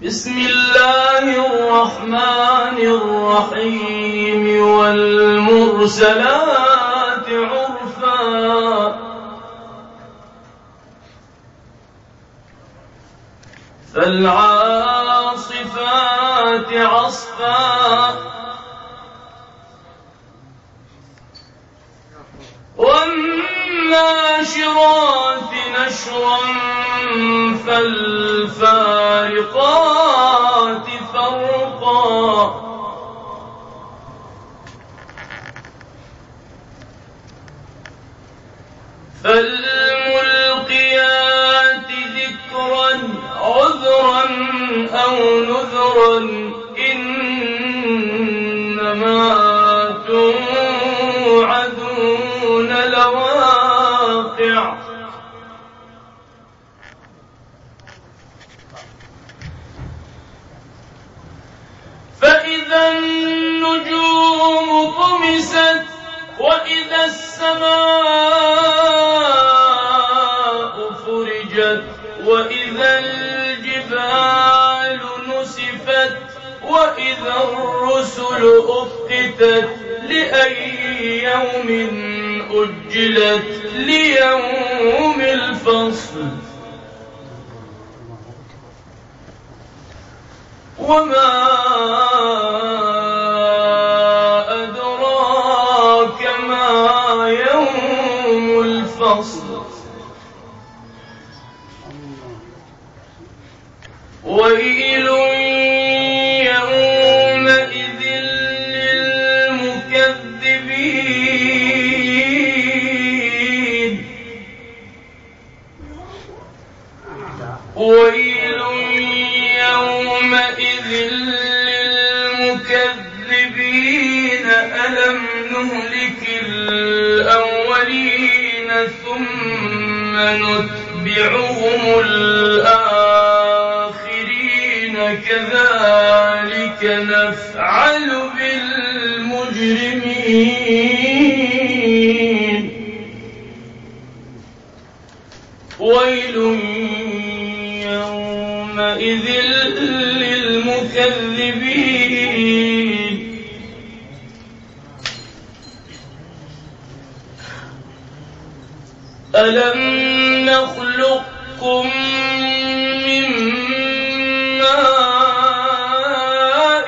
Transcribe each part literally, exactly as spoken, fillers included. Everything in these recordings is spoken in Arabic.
بسم الله الرحمن الرحيم والمرسلات عرفا فالعاصفات عصفا والناشرات نشرا فالفارقات فرقا فالملقيات ذكرا عذرا أو نذرا إنما توعدون لواقع فإذا النجوم طمست وإذا السماء فرجت وإذا الجبال نسفت وإذا الرسل أقتت لأي يوم أجلت ليوم الفصل وما أدراك ما يوم الفصل ويل يومئذ للمكذبين ويل يومئذ للمكذبين ألم نهلك الأولين ثم نتبعهم الآخرين كذلك نفعل بالمجرمين ويل يومئذ للمكذبين ألم نخلقكم من ماء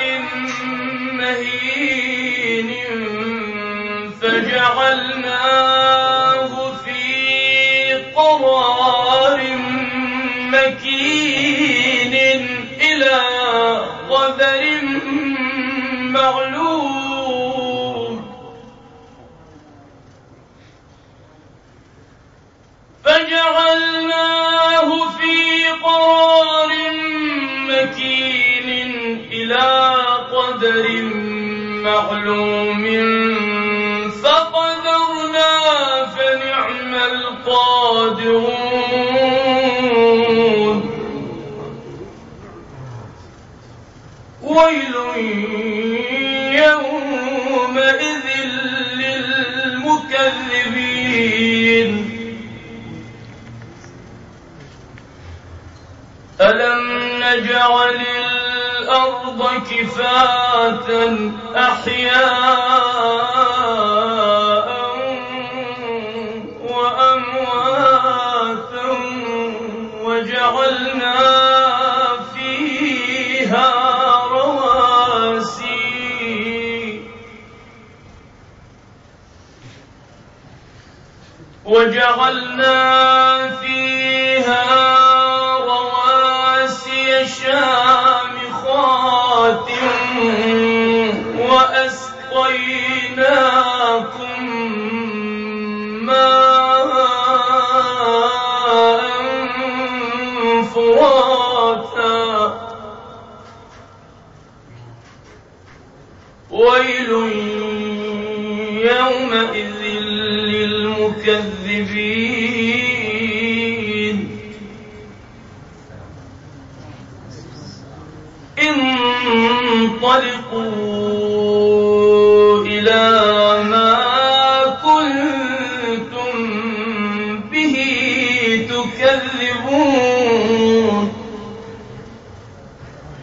مهين فجعلناه في قرار مكين إلى قدر معلوم فجعلناه في قرار مكين إلى قدر معلوم فقدرنا فنعم القادرون ويل يومئذ للمكذبين ألم نجعل الأرض كفاتا أحياء وأمواتا وجعلنا فيها رواسي وجعلنا فيها شامخات وأسقيناكم ماء فراتا ويل يومئذ للمكذبين انطلقوا إلى ما كنتم به تكذبون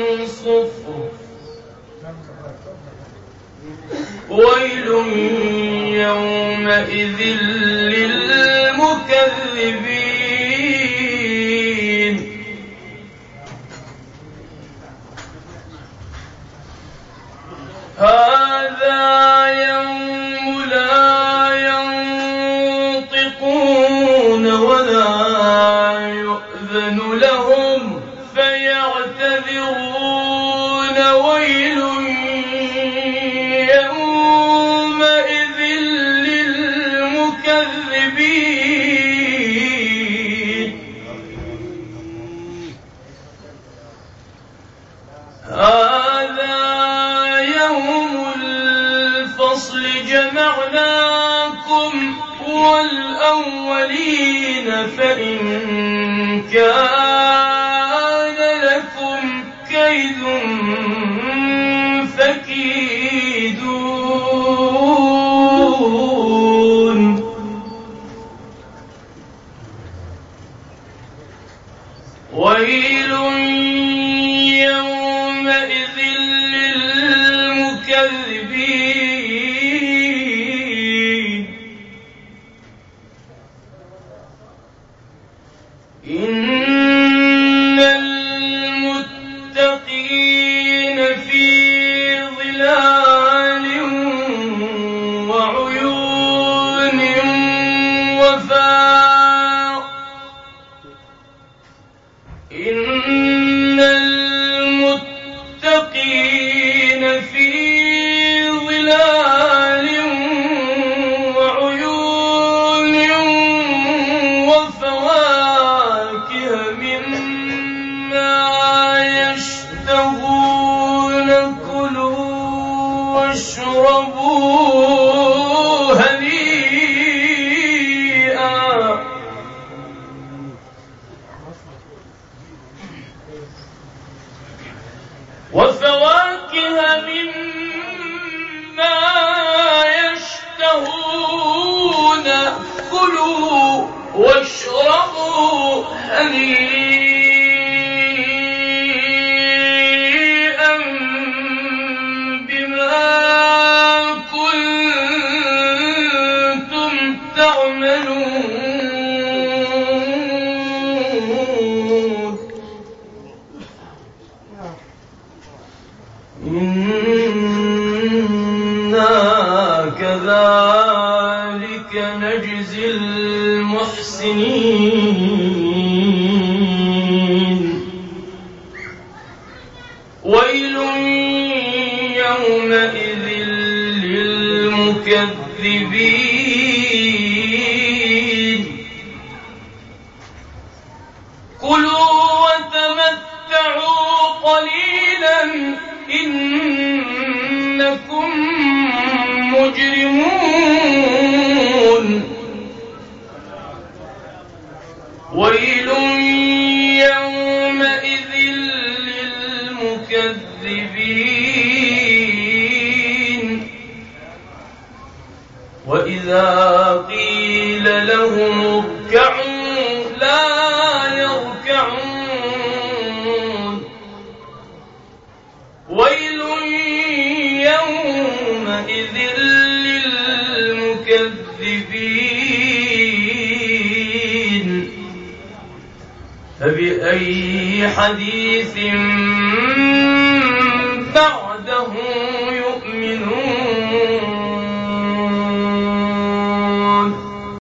صفر ويل يومئذ للمكذبين هذا يوم لا ينطقون ولا يؤذن لهم فيعتذرون ويل يومئذ للمكذبين هذا يوم الفصل جمعناكم والأولين فإن كان لكم كيد فكيدون ويل يومئذ للمكذبين إن المتقين في ظلال وعيون وفاء إن المتقين في ظلال وعيون وفواكه مما يشتهون كلوا واشربوا هنيئا وفواكه مما يشتهون كلوا واشربوا هنيئا بما كنتم تعملون إنا كذلك نجزي المحسنين ويل يومئذ للمكذبين كلوا وتمتعوا قليلا إنكم مجرمون ويل يومئذ للمكذبين وإذا قيل لهم اركعوا لا يركعون ويل يومئذ للمكذبين فبأي حديث بعده